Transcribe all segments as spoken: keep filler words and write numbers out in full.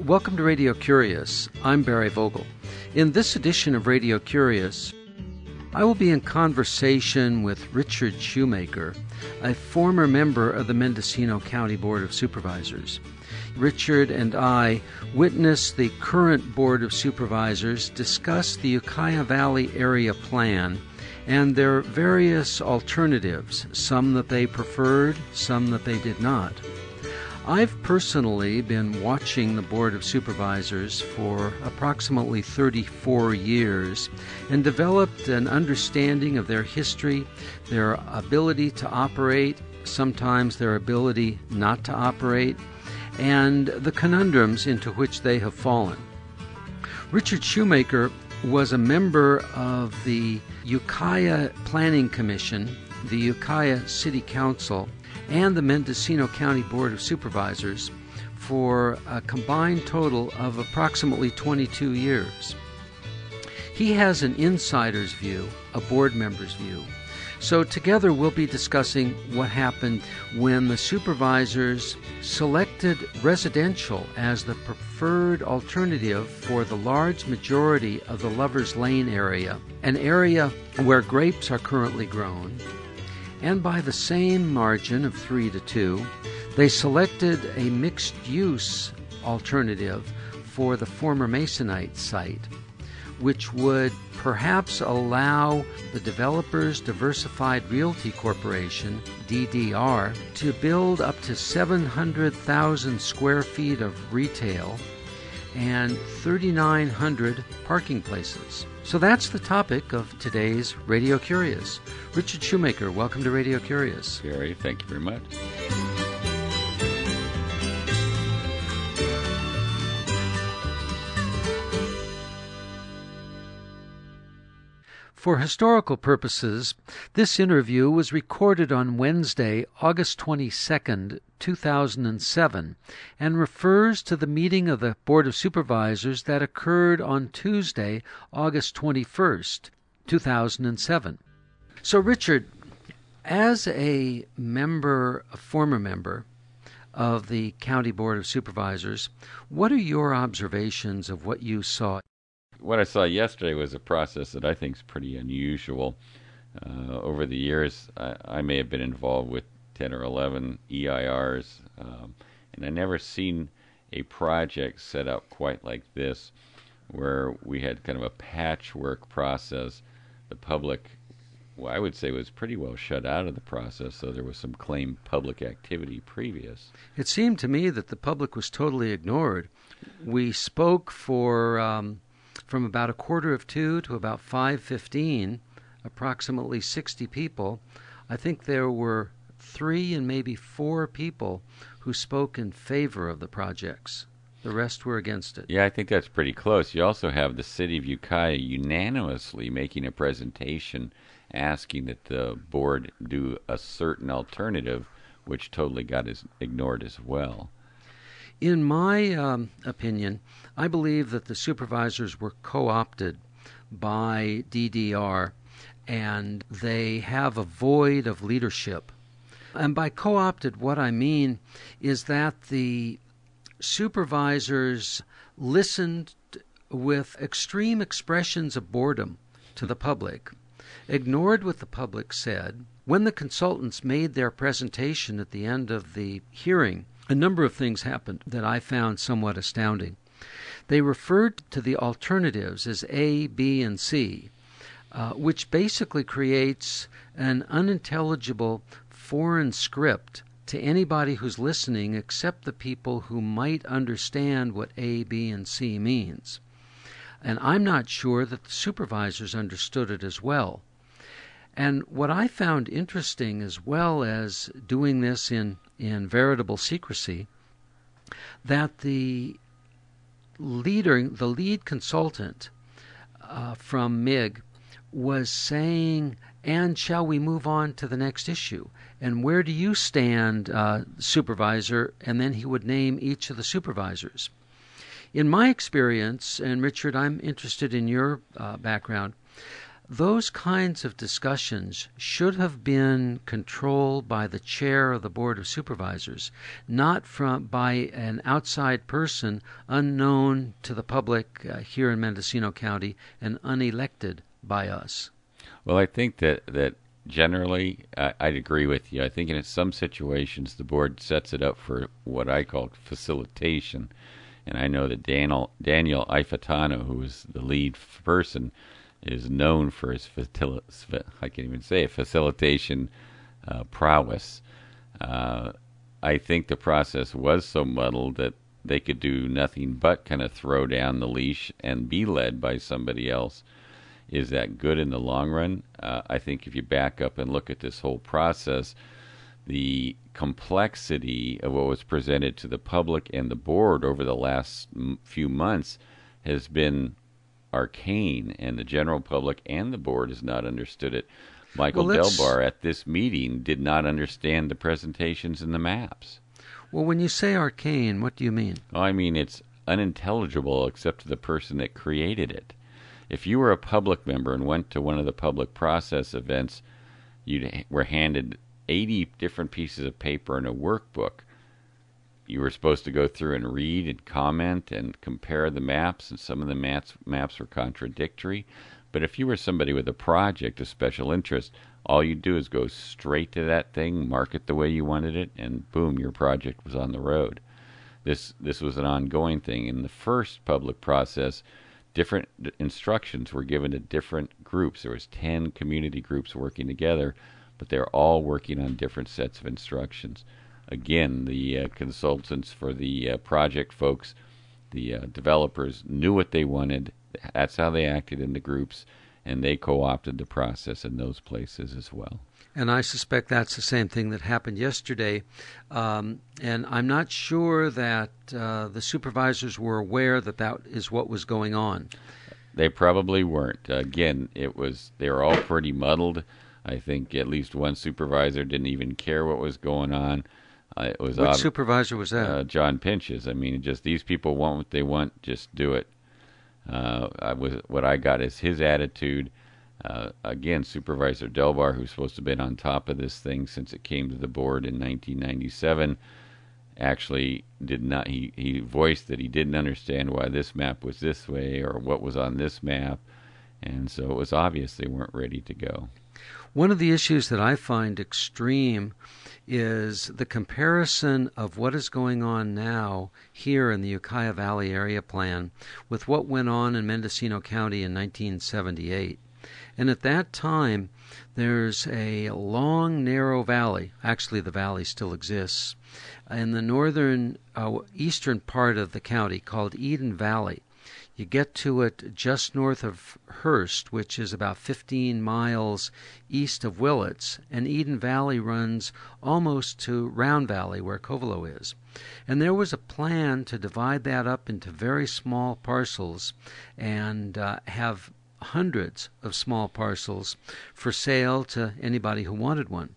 Welcome to Radio Curious. I'm Barry Vogel. In this edition of Radio Curious, I will be in conversation with Richard Shoemaker, a former member of the Mendocino County Board of Supervisors. Richard and I witnessed the current Board of Supervisors discuss the Ukiah Valley Area Plan and their various alternatives, some that they preferred, some that they did not. I've personally been watching the Board of Supervisors for approximately thirty-four years and developed an understanding of their history, their ability to operate, sometimes their ability not to operate, and the conundrums into which they have fallen. Richard Shoemaker was a member of the Ukiah Planning Commission, the Ukiah City Council, and the Mendocino County Board of Supervisors for a combined total of approximately twenty-two years. He has an insider's view, a board member's view. So together we'll be discussing what happened when the supervisors selected residential as the preferred alternative for the large majority of the Lover's Lane area, an area where grapes are currently grown. And by the same margin of three to two, they selected a mixed-use alternative for the former Masonite site, which would perhaps allow the Developers Diversified Realty Corporation, D D R, to build up to seven hundred thousand square feet of retail and thirty-nine hundred parking places. So that's the topic of today's Radio Curious. Richard Shoemaker, welcome to Radio Curious. Gary, thank you very much. For historical purposes, this interview was recorded on Wednesday, August twenty-second, two thousand seven, and refers to the meeting of the Board of Supervisors that occurred on Tuesday, August twenty-first, two thousand seven. So, Richard, as a member, a former member of the County Board of Supervisors, what are your observations of what you saw? What I saw yesterday was a process that I think is pretty unusual. Uh, over the years, I, I may have been involved with ten or eleven E I Rs, um, and I never seen a project set up quite like this, where we had kind of a patchwork process. The public, well, I would say, was pretty well shut out of the process, so there was some claimed public activity previous. It seemed to me that the public was totally ignored. We spoke for... Um, From about a quarter of two to about five fifteen, approximately sixty people. I think there were three and maybe four people who spoke in favor of the projects. The rest were against it. Yeah, I think that's pretty close. You also have the city of Ukiah unanimously making a presentation asking that the board do a certain alternative, which totally got is ignored as well. In my um, opinion, I believe that the supervisors were co-opted by D D R, and they have a void of leadership. And by co-opted, what I mean is that the supervisors listened with extreme expressions of boredom to the public, ignored what the public said. When the consultants made their presentation at the end of the hearing, a number of things happened that I found somewhat astounding. They referred to the alternatives as A, B, and C, uh, which basically creates an unintelligible foreign script to anybody who's listening except the people who might understand what A, B, and C means. And I'm not sure that the supervisors understood it as well. And what I found interesting, as well as doing this in, in veritable secrecy, that the leader, the lead consultant uh, from M I G was saying, and shall we move on to the next issue? And where do you stand, uh, supervisor? And then he would name each of the supervisors. In my experience, and Richard, I'm interested in your uh, background, Those kinds of discussions should have been controlled by the chair of the Board of Supervisors, not from by an outside person unknown to the public uh, here in Mendocino County and unelected by us. Well, I think that, that generally I, I'd agree with you. I think in some situations the board sets it up for what I call facilitation. And I know that Daniel, Daniel Ifitano, who is the lead person, is known for his facil- I can't even say it, facilitation uh, prowess. Uh, I think the process was so muddled that they could do nothing but kind of throw down the leash and be led by somebody else. Is that good in the long run? Uh, I think if you back up and look at this whole process, the complexity of what was presented to the public and the board over the last m- few months has been arcane, and the general public and the board has not understood it. Michael Well, Delbar at this meeting did not understand the presentations and the maps. Well, when you say arcane, what do you mean? Oh, I mean, it's unintelligible except to the person that created it. If you were a public member and went to one of the public process events, you were handed eighty different pieces of paper and a workbook. You were supposed to go through and read and comment and compare the maps, and some of the maps, maps were contradictory. But if you were somebody with a project of special interest, all you do is go straight to that thing, mark it the way you wanted it, and boom, your project was on the road. This this was an ongoing thing. In the first public process, different instructions were given to different groups. There was ten community groups working together, but they're all working on different sets of instructions. Again, the uh, consultants for the uh, project folks, the uh, developers knew what they wanted. That's how they acted in the groups, and they co-opted the process in those places as well. And I suspect that's the same thing that happened yesterday. Um, and I'm not sure that uh, the supervisors were aware that that is what was going on. They probably weren't. Again, it was they were all pretty muddled. I think at least one supervisor didn't even care what was going on. Uh, it was Which ob- supervisor was that? Uh, John Pinches. I mean, just these people want what they want, just do it. Uh, I was what I got is his attitude. Uh, again, Supervisor Delbar, who's supposed to have been on top of this thing since it came to the board in nineteen ninety-seven, actually did not. He, he voiced that he didn't understand why this map was this way or what was on this map, and so it was obvious they weren't ready to go. One of the issues that I find extreme is the comparison of what is going on now here in the Ukiah Valley Area Plan with what went on in Mendocino County in nineteen seventy-eight. And at that time, there's a long, narrow valley. Actually, the valley still exists in the northern, uh, eastern part of the county called Eden Valley. You get to it just north of Hurst, which is about fifteen miles east of Willits, and Eden Valley runs almost to Round Valley, where Covelo is. And there was a plan to divide that up into very small parcels and uh, have hundreds of small parcels for sale to anybody who wanted one.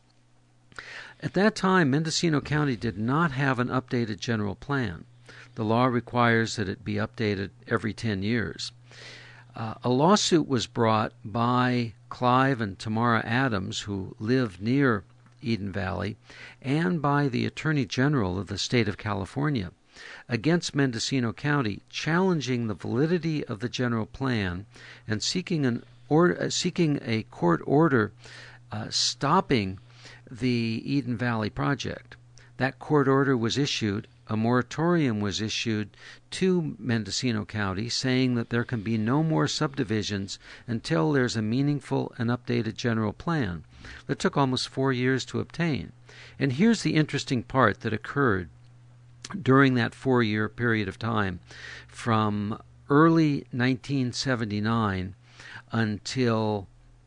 At that time, Mendocino County did not have an updated general plan. The law requires that it be updated every ten years. Uh, a lawsuit was brought by Clive and Tamara Adams, who live near Eden Valley, and by the Attorney General of the state of California against Mendocino County, challenging the validity of the general plan and seeking an or, uh, seeking a court order uh, stopping the Eden Valley project. That court order was issued. A moratorium was issued to Mendocino County saying that there can be no more subdivisions until there's a meaningful and updated general plan. That took almost four years to obtain. And here's the interesting part that occurred during that four-year period of time, from early nineteen seventy-nine until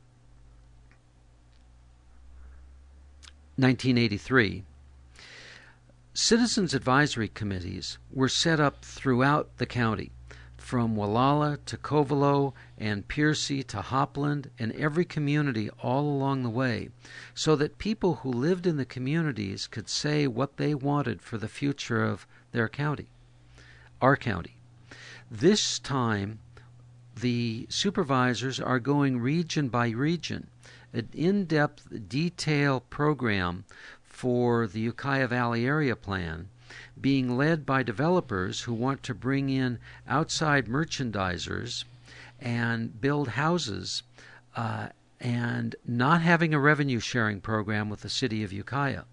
nineteen eighty-three. Citizens advisory committees were set up throughout the county, from Wallala to Covelo and Piercy to Hopland and every community all along the way, so that people who lived in the communities could say what they wanted for the future of their county, our county. This time, the supervisors are going region by region, an in-depth, detailed program for the Ukiah Valley Area Plan, being led by developers who want to bring in outside merchandisers and build houses, uh, and not having a revenue sharing program with the city of Ukiah.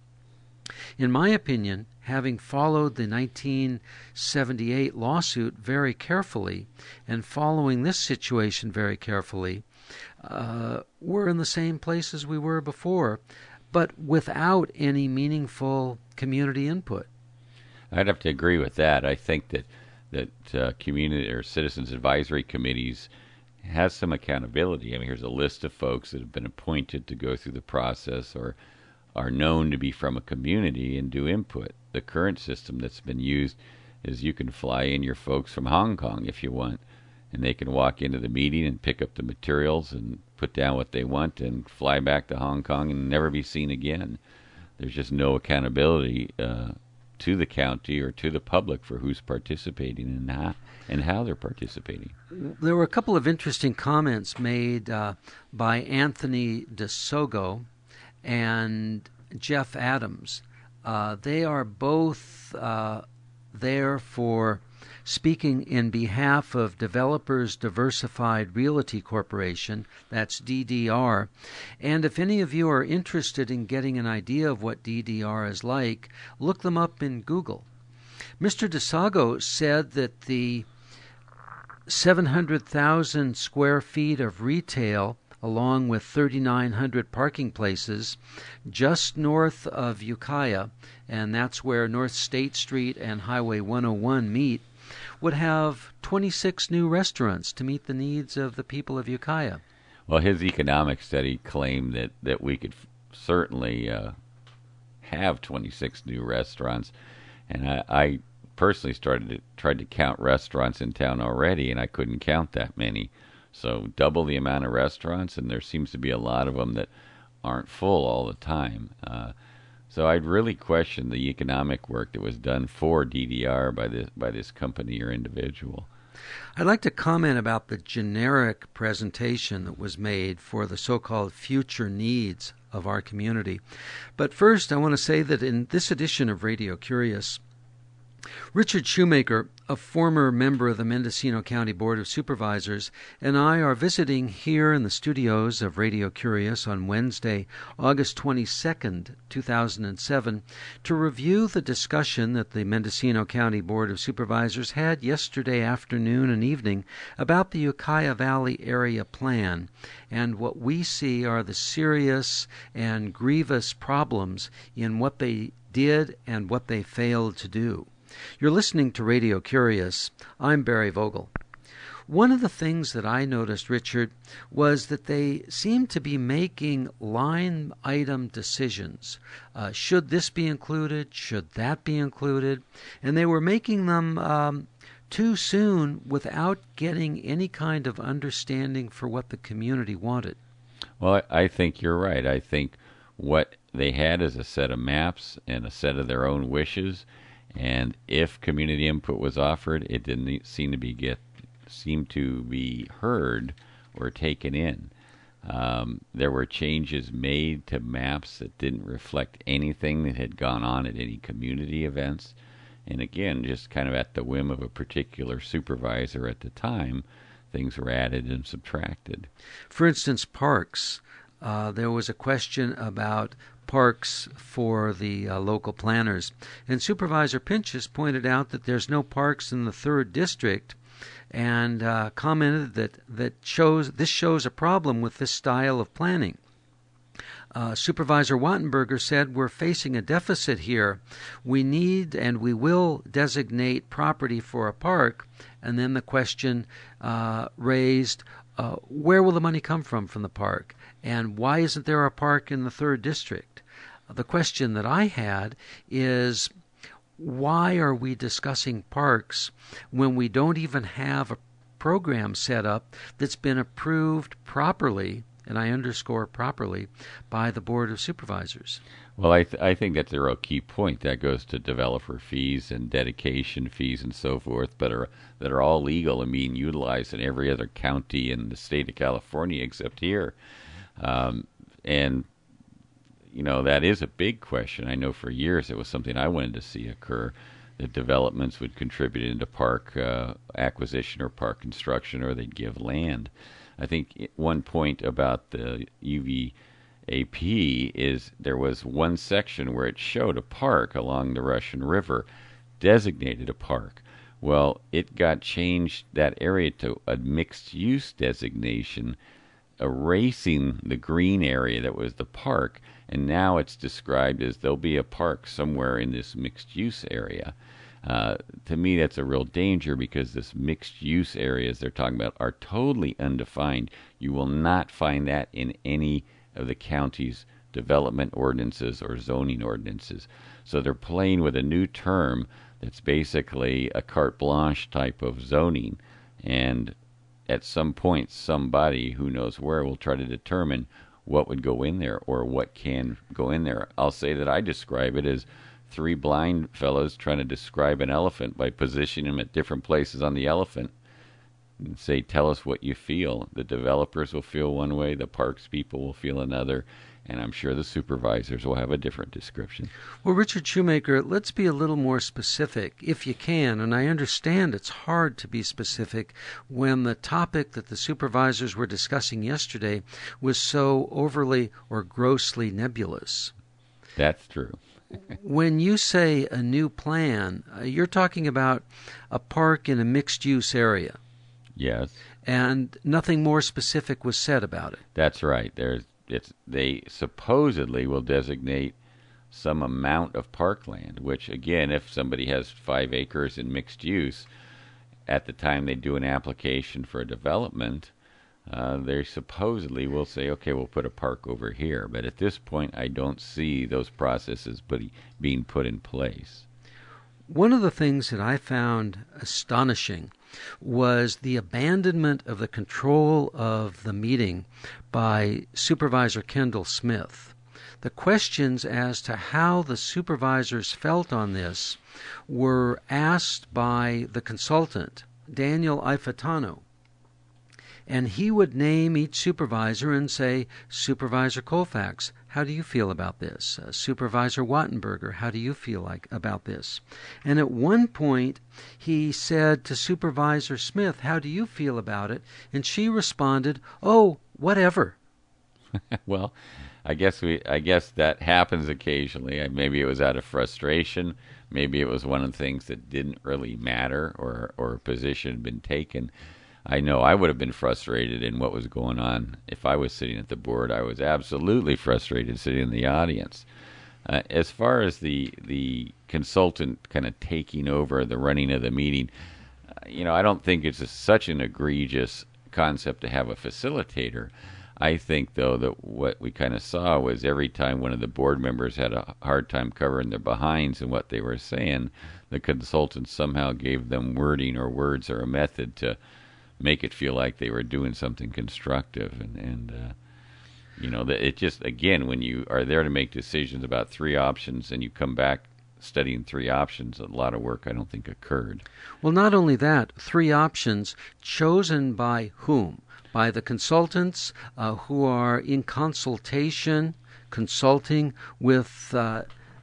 In my opinion, having followed the nineteen seventy-eight lawsuit very carefully and following this situation very carefully, uh, we're in the same place as we were before, but without any meaningful community input. I'd have to agree with that. I think that that uh, community or citizens advisory committees has some accountability. I mean, here's a list of folks that have been appointed to go through the process or are known to be from a community and do input. The current system that's been used is you can fly in your folks from Hong Kong if you want, and they can walk into the meeting and pick up the materials and put down what they want and fly back to Hong Kong and never be seen again. There's just no accountability uh, to the county or to the public for who's participating and how, and how they're participating. There were a couple of interesting comments made uh, by Anthony DeSogo and Jeff Adams. Uh, they are both uh, there for speaking in behalf of Developers Diversified Realty Corporation, that's D D R. And if any of you are interested in getting an idea of what D D R is like, look them up in Google. Mister DeSago said that the seven hundred thousand square feet of retail, along with thirty-nine hundred parking places just north of Ukiah, and that's where North State Street and Highway one oh one meet, would have twenty-six new restaurants to meet the needs of the people of Ukiah. Well, his economic study claimed that, that we could f- certainly uh, have twenty-six new restaurants, and I, I personally started to tried to count restaurants in town already, and I couldn't count that many. So double the amount of restaurants, and there seems to be a lot of them that aren't full all the time. Uh, so I'd really question the economic work that was done for D D R by this by this company or individual. I'd like to comment about the generic presentation that was made for the so-called future needs of our community. But first, I want to say that in this edition of Radio Curious, Richard Shoemaker, a former member of the Mendocino County Board of Supervisors, and I are visiting here in the studios of Radio Curious on Wednesday, August twenty-second, two thousand seven, to review the discussion that the Mendocino County Board of Supervisors had yesterday afternoon and evening about the Ukiah Valley Area Plan and what we see are the serious and grievous problems in what they did and what they failed to do. You're listening to Radio Curious. I'm Barry Vogel. One of the things that I noticed, Richard, was that they seemed to be making line item decisions. Uh, should this be included? Should that be included? And they were making them um, too soon without getting any kind of understanding for what the community wanted. Well, I, I think you're right. I think what they had is a set of maps and a set of their own wishes. And if community input was offered, it didn't seem to be get seem to be heard or taken in. Um, there were changes made to maps that didn't reflect anything that had gone on at any community events. And again, just kind of at the whim of a particular supervisor at the time, things were added and subtracted. For instance, parks. Uh, there was a question about parks for the uh, local planners. And Supervisor Pinchas pointed out that there's no parks in the third district and uh, commented that, that shows this shows a problem with this style of planning. Uh, Supervisor Wattenberger said we're facing a deficit here. We need and we will designate property for a park. And then the question uh, raised, uh, where will the money come from from the park? And why isn't there a park in the third district? The question that I had is, why are we discussing parks when we don't even have a program set up that's been approved properly, and I underscore properly, by the Board of Supervisors? Well, I th- I think that's a real key point. That goes to developer fees and dedication fees and so forth, but are that are all legal and being utilized in every other county in the state of California except here. Um, and you know, that is a big question. I know for years it was something I wanted to see occur, that developments would contribute into park uh, acquisition or park construction, or they'd give land. I think one point about the U V A P is there was one section where it showed a park along the Russian River, designated a park. Well, it got changed, that area, to a mixed-use designation, erasing the green area that was the park, and now it's described as there'll be a park somewhere in this mixed-use area. Uh, to me, that's a real danger, because this mixed-use areas they're talking about are totally undefined. You will not find that in any of the county's development ordinances or zoning ordinances. So they're playing with a new term that's basically a carte blanche type of zoning, and at some point somebody, who knows where, will try to determine what would go in there or what can go in there. I'll say that I describe it as three blind fellows trying to describe an elephant by positioning them at different places on the elephant and say, tell us what you feel. The developers will feel one way, the parks people will feel another, and I'm sure the supervisors will have a different description. Well, Richard Shoemaker, let's be a little more specific, if you can. And I understand it's hard to be specific when the topic that the supervisors were discussing yesterday was so overly or grossly nebulous. That's true. When you say a new plan, uh, you're talking about a park in a mixed-use area. Yes. And nothing more specific was said about it. That's right. There's It's, they supposedly will designate some amount of parkland, which, again, if somebody has five acres in mixed use, at the time they do an application for a development, uh, they supposedly will say, okay, we'll put a park over here. But at this point, I don't see those processes put, being put in place. One of the things that I found astonishing was the abandonment of the control of the meeting by Supervisor Kendall Smith. The questions as to how the supervisors felt on this were asked by the consultant, Daniel Ifitano. And he would name each supervisor and say, Supervisor Colfax, how do you feel about this? Uh, Supervisor Wattenberger, how do you feel like about this? And at one point, he said to Supervisor Smith, how do you feel about it? And she responded, oh, whatever. Well, I guess we, I guess that happens occasionally. Maybe it was out of frustration. Maybe it was one of the things that didn't really matter, or, or a position had been taken. I know I would have been frustrated in what was going on if I was sitting at the board. I was absolutely frustrated sitting in the audience. Uh, as far as the the consultant kind of taking over the running of the meeting, uh, you know, I don't think it's a, such an egregious concept to have a facilitator. I think, though, that what we kind of saw was every time one of the board members had a hard time covering their behinds in what they were saying, the consultant somehow gave them wording or words or a method to make it feel like they were doing something constructive. And, and uh, you know, that it just, again, when you are there to make decisions about three options and you come back studying three options, a lot of work I don't think occurred. Well, not only that, three options chosen by whom? By the consultants uh, who are in consultation, consulting with uh,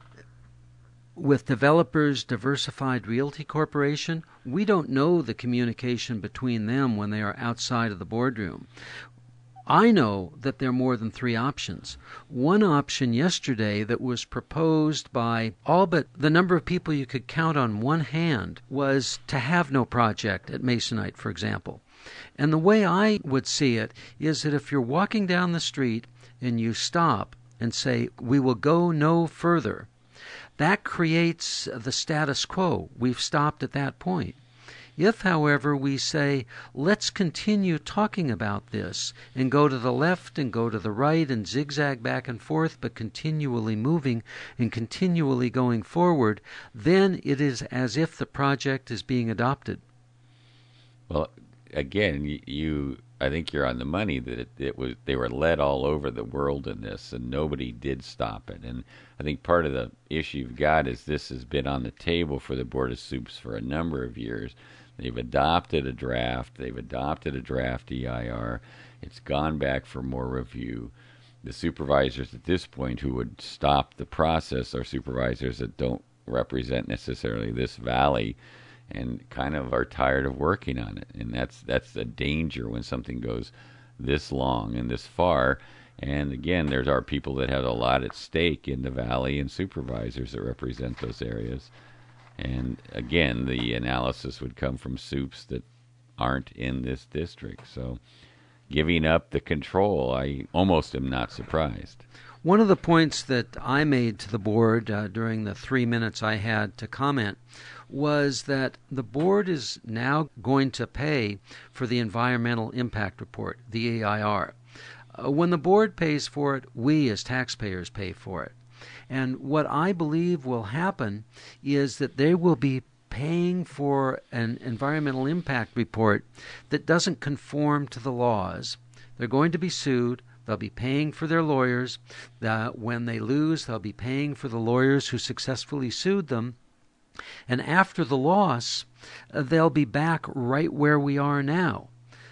with Developers Diversified Realty Corporation. We don't know the communication between them when they are outside of the boardroom. I know that there are more than three options. One option yesterday that was proposed by all but the number of people you could count on one hand was to have no project at Masonite, for example. And the way I would see it is that if you're walking down the street and you stop and say, we will go no further, that creates the status quo. We've stopped at that point. If, however, we say, let's continue talking about this and go to the left and go to the right and zigzag back and forth, but continually moving and continually going forward, then it is as if the project is being adopted. Well, again, you I think you're on the money that it, it was they were led all over the world in this, and nobody did stop it. And I think part of the issue you've got is this has been on the table for the Board of Soups for a number of years. They've adopted a draft. They've adopted a draft E I R. It's gone back for more review. The supervisors at this point who would stop the process are supervisors that don't represent necessarily this valley, and kind of are tired of working on it. And that's that's the danger when something goes this long and this far. And again, there's our people that have a lot at stake in the valley and supervisors that represent those areas. And again, the analysis would come from soups that aren't in this district. So giving up the control, I almost am not surprised. One of the points that I made to the board uh, during the three minutes I had to comment was that the board is now going to pay for the environmental impact report, the E I R. Uh, when the board pays for it, we as taxpayers pay for it. And what I believe will happen is that they will be paying for an environmental impact report that doesn't conform to the laws. They're going to be sued. They'll be paying for their lawyers. Uh, when they lose, they'll be paying for the lawyers who successfully sued them. And after the loss, uh, they'll be back right where we are now.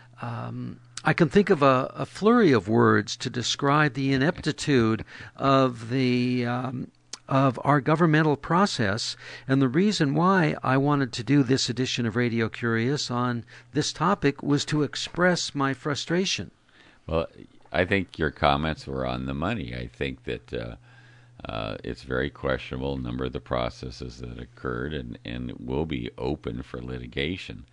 Um, I can think of a, a flurry of words to describe the ineptitude of the um, of our governmental process, and the reason why I wanted to do this edition of Radio Curious on this topic was to express my frustration. Well, I think your comments were on the money. I think that uh, uh, it's very questionable, a number of the processes that occurred, and, and will be open for litigation.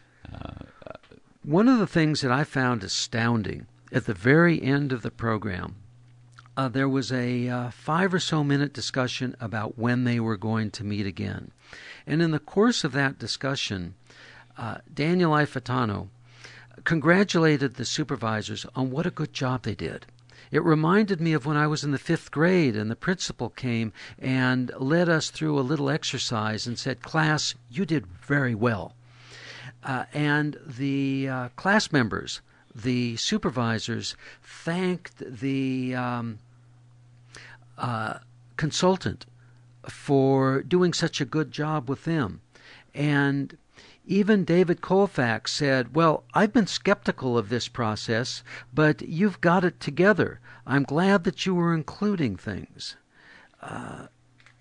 Uh, One of the things that I found astounding at the very end of the program, uh, there was a uh, five or so minute discussion about when they were going to meet again. And in the course of that discussion, uh, Daniel Ifitano congratulated the supervisors on what a good job they did. It reminded me of when I was in the fifth grade and the principal came and led us through a little exercise and said, "Class, you did very well." Uh, and the uh, class members, the supervisors, thanked the um, uh, consultant for doing such a good job with them. And even David Colfax said, "Well, I've been skeptical of this process, but you've got it together. I'm glad that you were including things." Uh,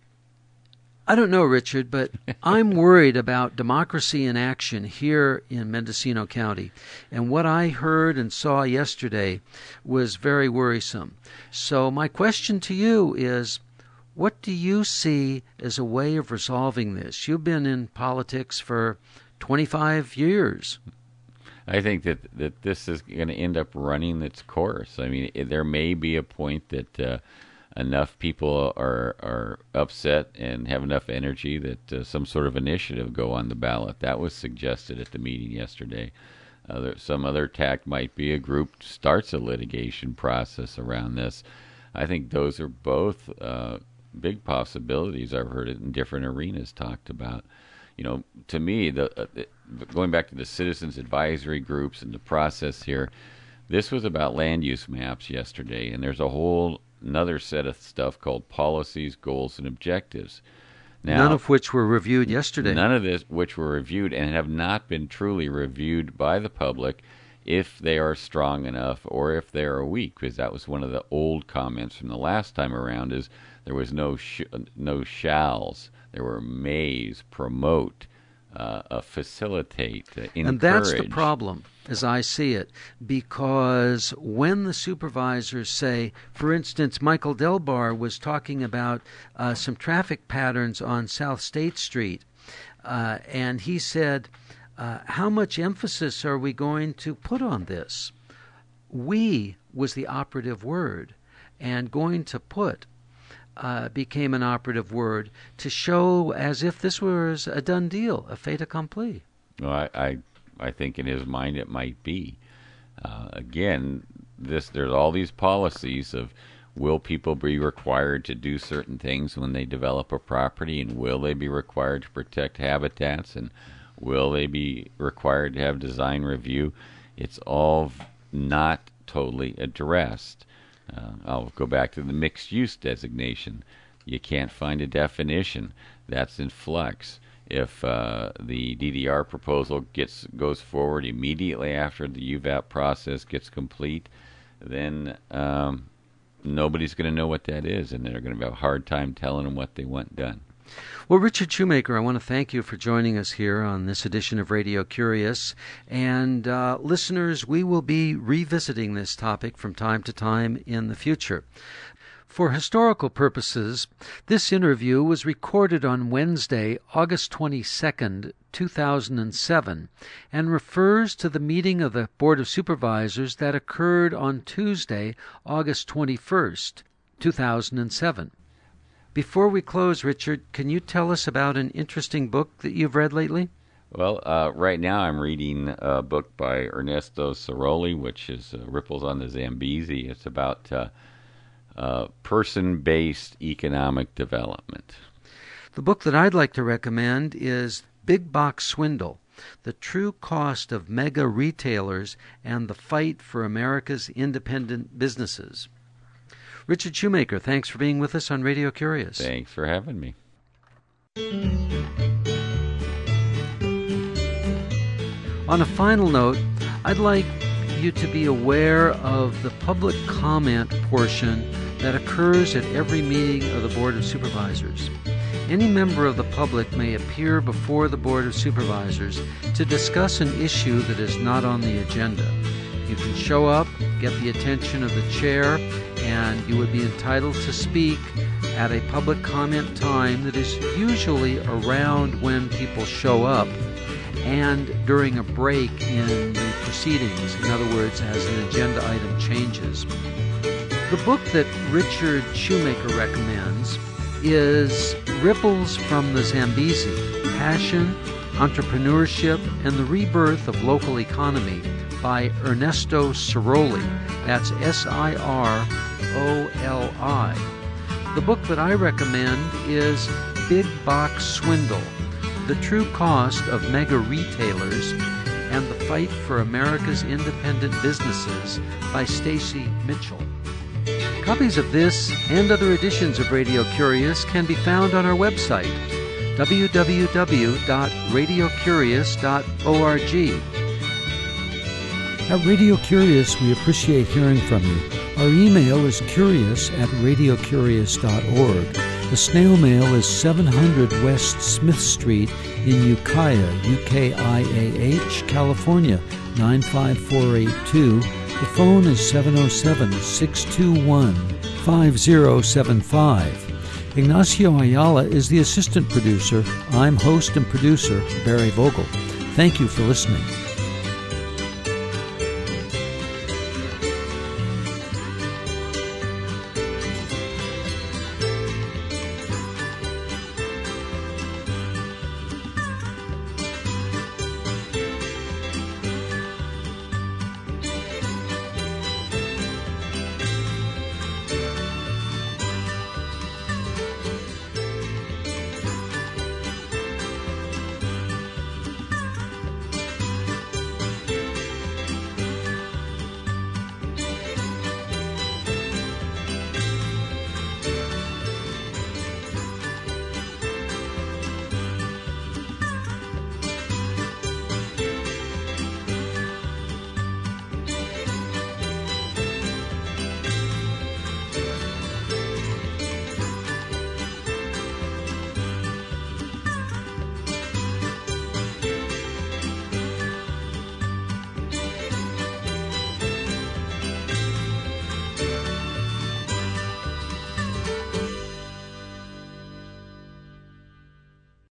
I don't know, Richard, but I'm worried about democracy in action here in Mendocino County. And what I heard and saw yesterday was very worrisome. So my question to you is, what do you see as a way of resolving this? You've been in politics for twenty-five years. I think that, that this is going to end up running its course. I mean, it, there may be a point that uh, enough people are are upset and have enough energy that uh, some sort of initiative go on the ballot. That was suggested at the meeting yesterday. Uh, there, some other tack might be a group starts a litigation process around this. I think those are both uh, big possibilities. I've heard it in different arenas talked about. You know, to me, the, uh, the going back to the citizens advisory groups and the process here, this was about land use maps yesterday, and there's a whole another set of stuff called policies, goals, and objectives. Now, none of which were reviewed yesterday. None of this which were reviewed and have not been truly reviewed by the public if they are strong enough or if they are weak, because that was one of the old comments from the last time around is there was no sh- no shalls. There were mays, promote, uh, uh, facilitate, uh, encourage. And that's the problem, as I see it, because when the supervisors say, for instance, Michael Delbar was talking about uh, some traffic patterns on South State Street, uh, and he said, uh, how much emphasis are we going to put on this? We was the operative word, and going to put Uh, became an operative word to show as if this was a done deal, a fait accompli. Well, I, I, I think in his mind it might be. Uh, again, this there's all these policies of will people be required to do certain things when they develop a property, and will they be required to protect habitats, and will they be required to have design review? it's all not totally addressed. Uh, I'll go back to the mixed-use designation. You can't find a definition. That's in flux. If uh, the D D R proposal gets goes forward immediately after the U V A P process gets complete, then um, nobody's going to know what that is, and they're going to have a hard time telling them what they want done. Well, Richard Shoemaker, I want to thank you for joining us here on this edition of Radio Curious. And uh, listeners, we will be revisiting this topic from time to time in the future. For historical purposes, this interview was recorded on Wednesday, August twenty-second, two thousand seven, and refers to the meeting of the Board of Supervisors that occurred on Tuesday, August twenty-first, two thousand seven. Before we close, Richard, can you tell us about an interesting book that you've read lately? Well, uh, right now I'm reading a book by Ernesto Ceroli, which is uh, Ripples on the Zambezi. It's about uh, uh, person-based economic development. The book that I'd like to recommend is Big Box Swindle, The True Cost of Mega Retailers and the Fight for America's Independent Businesses. Richard Shoemaker, thanks for being with us on Radio Curious. Thanks for having me. On a final note, I'd like you to be aware of the public comment portion that occurs at every meeting of the Board of Supervisors. Any member of the public may appear before the Board of Supervisors to discuss an issue that is not on the agenda. You can show up, get the attention of the chair, and you would be entitled to speak at a public comment time that is usually around when people show up and during a break in the proceedings, in other words, as an agenda item changes. The book that Richard Shoemaker recommends is Ripples from the Zambezi, Passion, Entrepreneurship, and the Rebirth of Local Economy by Ernesto Ceroli. That's S I R O L I. The book that I recommend is Big Box Swindle, The True Cost of Mega Retailers and the Fight for America's Independent Businesses by Stacy Mitchell. Copies of this and other editions of Radio Curious can be found on our website, w w w dot radio curious dot org. At Radio Curious, we appreciate hearing from you. Our email is curious at radio curious dot org. The snail mail is seven hundred West Smith Street in Ukiah, U K I A H, California, nine five four eight two. The phone is seven oh seven, six two one, five oh seven five. Ignacio Ayala is the assistant producer. I'm host and producer, Barry Vogel. Thank you for listening.